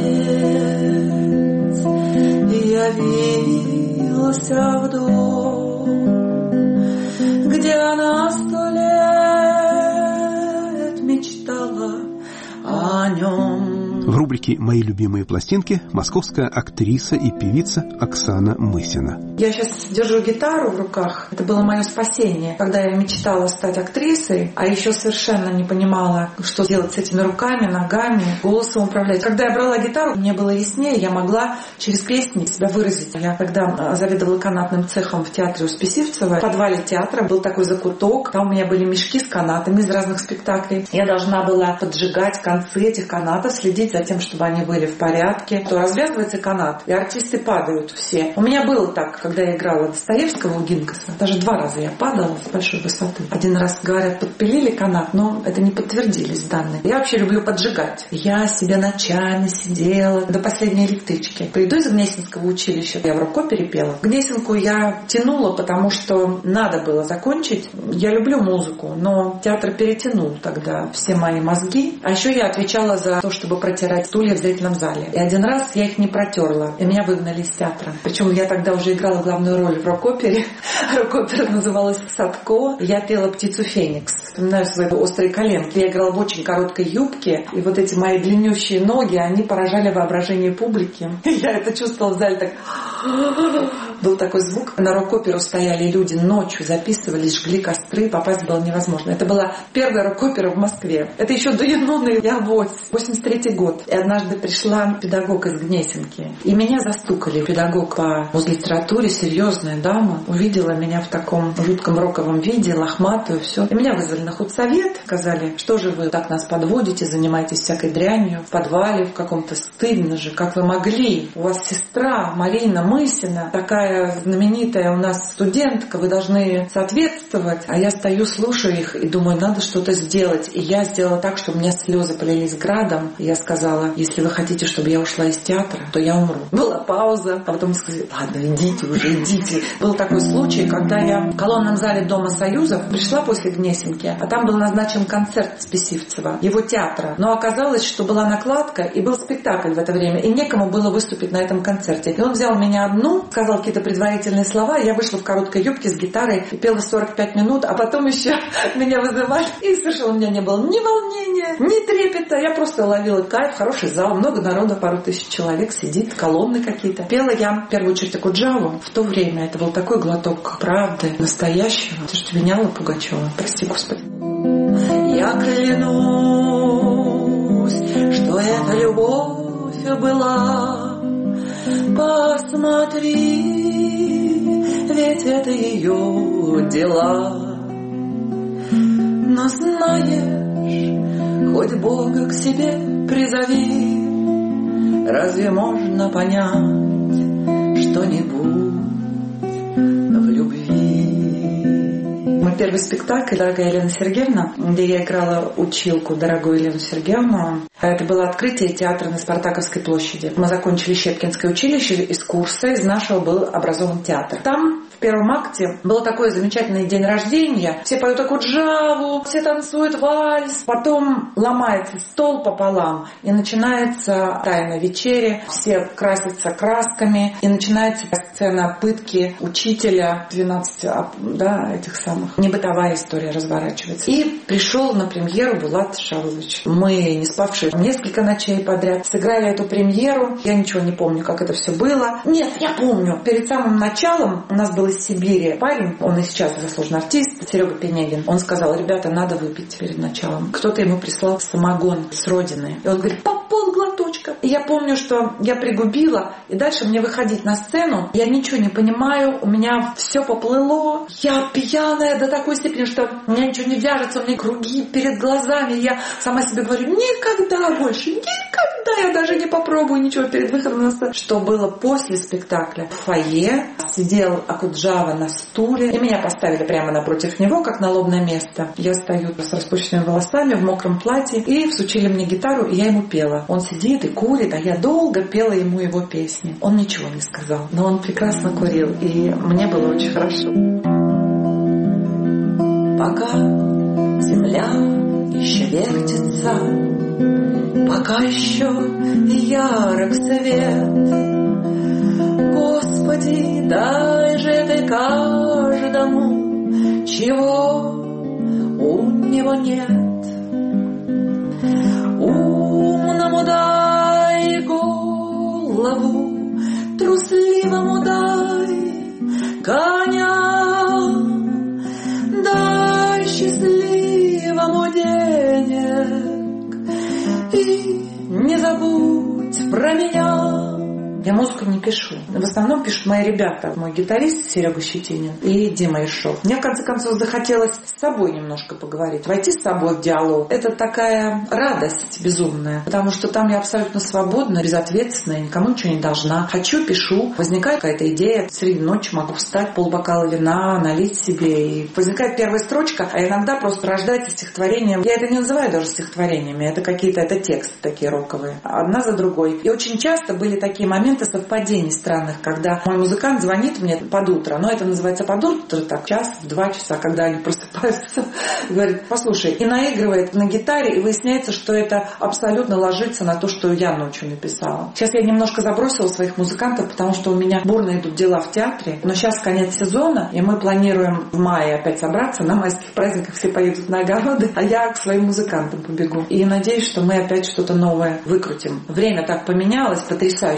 явился в дом, где она сто лет мечтала о нем.
В рубрике «Мои любимые пластинки» московская актриса и певица Оксана Мысина.
Я сейчас держу гитару в руках. Это было мое спасение. Когда я мечтала стать актрисой, а еще совершенно не понимала, что делать с этими руками, ногами, голосом управлять. Когда я брала гитару, мне было яснее, я могла через песни себя выразить. Я когда заведовала канатным цехом в театре Успесивцева, в подвале театра был такой закуток. Там у меня были мешки с канатами из разных спектаклей. Я должна была поджигать концы этих канатов, следить за тем, чтобы они были в порядке. То развязывается канат, и артисты падают все. У меня было так, когда я играла Достоевского у Гинкаса. Даже два раза я падала с большой высоты. Один раз, говорят, подпилили канат, но это не подтвердились данные. Я вообще люблю поджигать. Я себе ночами сидела до последней электрички. Приду из Гнесинского училища, я в рок-опере пела. Гнесинку я тянула, потому что надо было закончить. Я люблю музыку, но театр перетянул тогда все мои мозги. А еще я отвечала за то, чтобы протирать стулья в зрительном зале. И один раз я их не протерла, и меня выгнали из театра. Причем я тогда уже играла главную роль в рок-опере. Рок-опера называлась «Садко». Я пела «Птицу Феникс». Вспоминаю свои острые коленки. Я играла в очень короткой юбке, и вот эти мои длиннющие ноги, они поражали воображение публики. Я это чувствовала в зале так... Был такой звук. На рок-оперу стояли люди ночью, записывались, жгли костры, попасть было невозможно. Это была первая рок-опера в Москве. Это еще до Юнона и Авось, восемьдесят третий год. И однажды пришла педагог из Гнесинки. И меня застукали. Педагог по литературе, серьезная дама, увидела меня в таком жутком роковом виде, лохматую, все. И меня вызвали на худсовет. Сказали, что же вы так нас подводите, занимаетесь всякой дрянью в подвале, в каком-то, стыдно же, как вы могли. У вас сестра Марина Мысина, такая знаменитая у нас студентка, вы должны соответствовать. А я стою, слушаю их и думаю, надо что-то сделать. И я сделала так, чтобы у меня слезы полились градом. И я сказала, если вы хотите, чтобы я ушла из театра, то я умру. Была пауза, а потом сказали, ладно, идите уже, идите. Был такой случай, когда я в колонном зале Дома Союзов пришла после Гнесинки, а там был назначен концерт Списивцева, его театра. Но оказалось, что была накладка и был спектакль в это время, и некому было выступить на этом концерте. И он взял меня одну, сказал какие-то предварительные слова, и я вышла в короткой юбке с гитарой и пела сорок пять минут, а потом еще меня вызывали, и совершенно у меня не было ни волнения, ни трепета. Я просто ловила кайф, хороший зал, много народа, пару тысяч человек сидит, колонны какие-то. Пела я в первую очередь Акуджаву. В то время это был такой глоток правды, настоящего. Это что меняла Пугачева. Прости, Господи. Я клянусь, что эта любовь была. Посмотри, ведь это ее дела. Но знаешь, хоть Бога к себе призови, разве можно понять что-нибудь в любви? Мой первый спектакль «Дорогая Елена Сергеевна», где я играла училку, дорогую Елену Сергеевну, это было открытие театра на Спартаковской площади. Мы закончили Щепкинское училище, из курса из нашего был образован театр. Там в первом акте был такой замечательный день рождения. Все поют Акуджаву, все танцуют вальс. Потом ломается стол пополам, и начинается тайна вечери. Все красятся красками, и начинается сцена пытки учителя. двенадцать, да, этих самых. Небытовая история разворачивается. И пришел на премьеру Булат Шавлович. Мы, не спавшие несколько ночей подряд, сыграли эту премьеру. Я ничего не помню, как это все было. Нет, я помню. Перед самым началом у нас был из Сибири парень, он и сейчас заслуженный артист, Серега Пенегин. Он сказал, ребята, надо выпить перед началом. Кто-то ему прислал самогон с родины. И он говорит, по полглоточка. И я помню, что я пригубила, и дальше мне выходить на сцену, я ничего не понимаю, у меня все поплыло. Я пьяная до такой степени, что у меня ничего не вяжется, у меня круги перед глазами. Я сама себе говорю, никогда больше, никогда я даже не попробую ничего перед выходом на сцену. Что было после спектакля? В фойе сидел Акуджава на стуле, и меня поставили прямо напротив него, как налобное место. Я стою с распущенными волосами, в мокром платье, и всучили мне гитару, и я ему пела. Он сидит и курит, а я долго пела ему его песни. Он ничего не сказал, но он прекрасно курил, и мне было очень хорошо. Пока земля еще вертится, пока еще ярок свет, Господи, дай же ты каждому, чего у него нет. Умному дай голову, трусливому дай коня, дай счастливому денег и не забудь про меня. Я музыку не пишу. В основном пишут мои ребята. Мой гитарист Серега Щетинин и Дима Ишов. Мне, в конце концов, захотелось с собой немножко поговорить, войти с собой в диалог. Это такая радость безумная, потому что там я абсолютно свободна, безответственная, никому ничего не должна. Хочу, пишу. Возникает какая-то идея, среди ночи могу встать, полбокала вина, налить себе. И возникает первая строчка, а иногда просто рождается стихотворением. Я это не называю даже стихотворениями, это какие-то, это тексты такие роковые. Одна за другой. И очень часто были такие моменты, совпадений странных, когда мой музыкант звонит мне под утро, но это называется под утро, так, час, два часа, когда они просыпаются, говорит, послушай, и наигрывает на гитаре, и выясняется, что это абсолютно ложится на то, что я ночью написала. Сейчас я немножко забросила своих музыкантов, потому что у меня бурно идут дела в театре, но сейчас конец сезона, и мы планируем в мае опять собраться, на майских праздниках все поедут на огороды, а я к своим музыкантам побегу. И надеюсь, что мы опять что-то новое выкрутим. Время так поменялось потрясающим образом.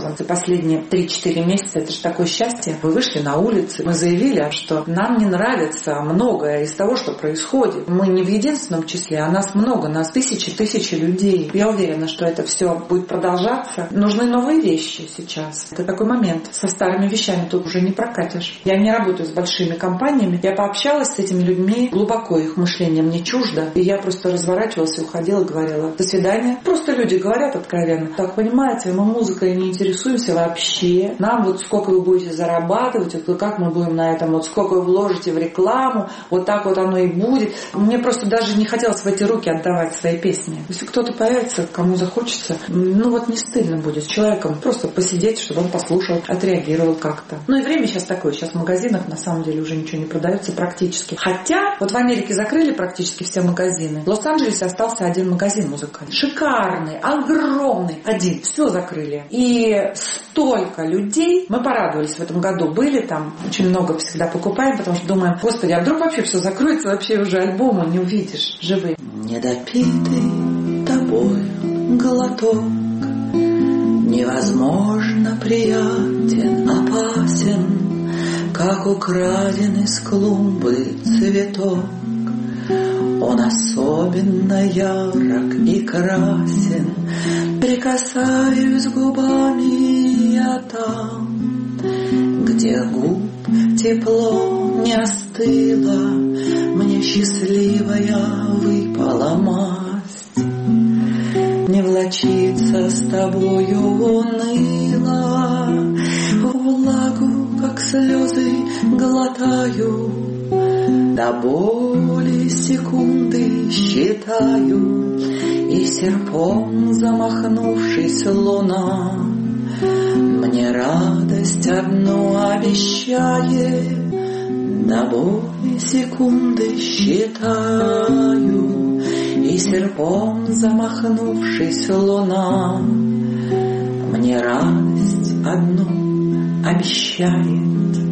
образом. За последние три-четыре месяца это же такое счастье. Мы вышли на улицы, мы заявили, что нам не нравится многое из того, что происходит. Мы не в единственном числе, а нас много, нас тысячи-тысячи людей. Я уверена, что это все будет продолжаться. Нужны новые вещи сейчас. Это такой момент. Со старыми вещами тут уже не прокатишь. Я не работаю с большими компаниями. Я пообщалась с этими людьми, глубоко их мышление мне чуждо. И я просто разворачивалась и уходила, говорила: до свидания. Просто люди говорят откровенно. Так, понимаете, мы музыкой не интересуемся вообще. Нам вот сколько вы будете зарабатывать, вот как мы будем на этом, вот сколько вы вложите в рекламу, вот так вот оно и будет. Мне просто даже не хотелось в эти руки отдавать свои песни. Если кто-то появится, кому захочется, ну вот не стыдно будет с человеком просто посидеть, чтобы он послушал, отреагировал как-то. Ну и время сейчас такое. Сейчас в магазинах на самом деле уже ничего не продается практически. Хотя вот в Америке закрыли практически все магазины. В Лос-Анджелесе остался один магазин музыкальный. Шикарный, огромный. Один. Все закрыли. И столько людей. Мы порадовались в этом году. Были там. Очень много всегда покупаем, потому что думаем: господи, а вдруг вообще все закроется, вообще уже альбома не увидишь живые.
Недопитый тобой глоток невозможно приятен, опасен, как украденный с клумбы цветок. Он особенно ярок и красен. Прикасаюсь губами я там, где губ тепло не остыло, мне счастливая выпала масть. Не влачиться с тобою уныло, влагу, как слезы, глотаю, до боли секунды считаю, и серпом замахнувшись луна мне радость одну обещает. До боли секунды считаю, и серпом замахнувшись луна мне радость одну обещает.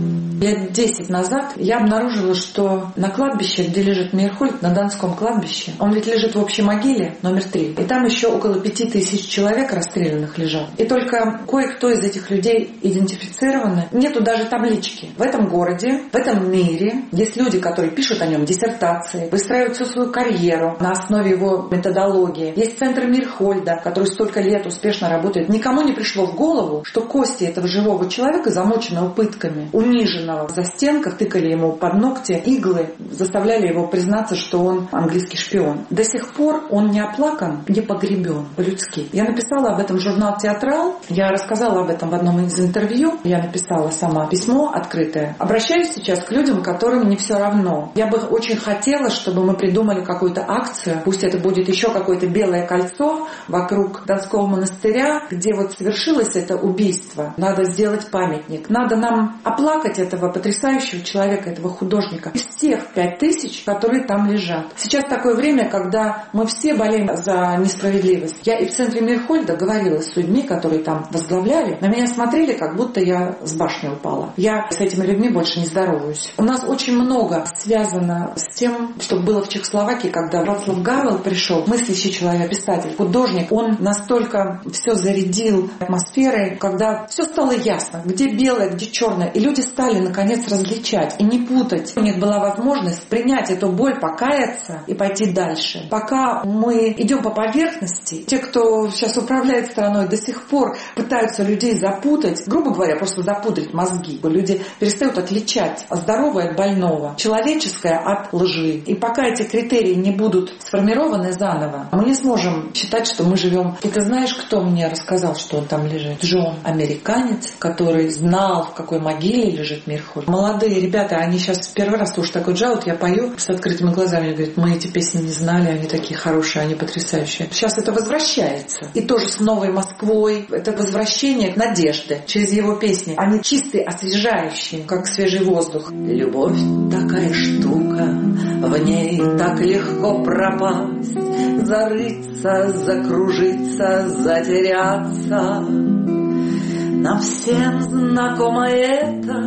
Лет десять назад я обнаружила, что на кладбище, где лежит Мейерхольд, на Донском кладбище, он ведь лежит в общей могиле номер три, и там еще около пяти тысяч человек расстрелянных лежат. И только кое-кто из этих людей идентифицированы. Нету даже таблички. В этом городе, в этом мире есть люди, которые пишут о нем диссертации, выстраивают всю свою карьеру на основе его методологии. Есть центр Мейерхольда, который столько лет успешно работает. Никому не пришло в голову, что кости этого живого человека, замоченного пытками, униженного в застенках, тыкали ему под ногти иглы, заставляли его признаться, что он английский шпион. До сих пор он не оплакан, не погребен по-людски. Я написала об этом в журнал «Театрал», я рассказала об этом в одном из интервью, я написала сама письмо открытое. Обращаюсь сейчас к людям, которым не все равно. Я бы очень хотела, чтобы мы придумали какую-то акцию, пусть это будет еще какое-то белое кольцо вокруг Донского монастыря, где вот совершилось это убийство. Надо сделать памятник, надо нам оплакать это потрясающего человека, этого художника, из всех пять тысяч, которые там лежат. Сейчас такое время, когда мы все болеем за несправедливость. Я и в центре Мейерхольда говорила с людьми, которые там возглавляли. На меня смотрели, как будто я с башни упала. Я с этими людьми больше не здороваюсь. У нас очень много связано с тем, что было в Чехословакии, когда Вацлав Гавел пришел, мыслящий человек, писатель, художник. Он настолько все зарядил атмосферой, когда все стало ясно, где белое, где черное. И люди стали наконец различать и не путать. У них была возможность принять эту боль, покаяться и пойти дальше. Пока мы идем по поверхности, те, кто сейчас управляет страной, до сих пор пытаются людей запутать, грубо говоря, просто запутать мозги. Люди перестают отличать здоровое от больного, человеческое от лжи. И пока эти критерии не будут сформированы заново, мы не сможем считать, что мы живем. И ты знаешь, кто мне рассказал, что он там лежит? Джон, американец, который знал, в какой могиле лежит Мейерхольд. Молодые ребята, они сейчас первый раз слушают такой джаут, я пою с открытыми глазами, они говорят: мы эти песни не знали, они такие хорошие, они потрясающие. Сейчас это возвращается. И тоже с Новой Москвой. Это возвращение надежды через его песни. Они чистые, освежающие, как свежий воздух.
Любовь такая штука, в ней так легко пропасть, зарыться, закружиться, затеряться. Нам всем знакома эта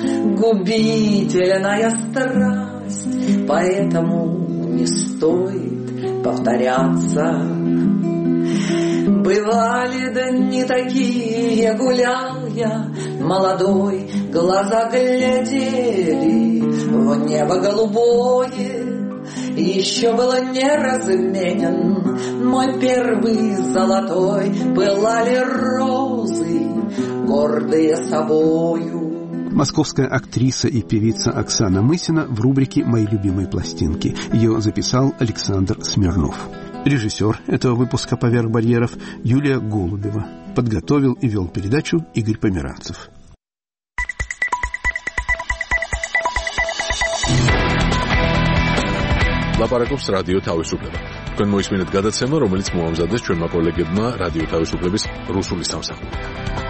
губительная страсть, поэтому не стоит повторяться. Бывали дни такие, гулял я молодой, глаза глядели в небо голубое. Еще было не разменен мой первый золотой, пылали розы, гордые собою.
Московская актриса и певица Оксана Мысина в рубрике «Мои любимые пластинки». Ее записал Александр Смирнов. Режиссер этого выпуска «Поверх барьеров» Юлия Голубева. Подготовил и вел передачу Игорь Померанцев.
ლაპარაკობს რადიო თავისუფლება. თქვენ მოისმინეთ გადაცემა, რომელიც მოამზადეს ჩვენმა კოლეგებმა რადიო თავისუფლების რუსული სამსახურიდან.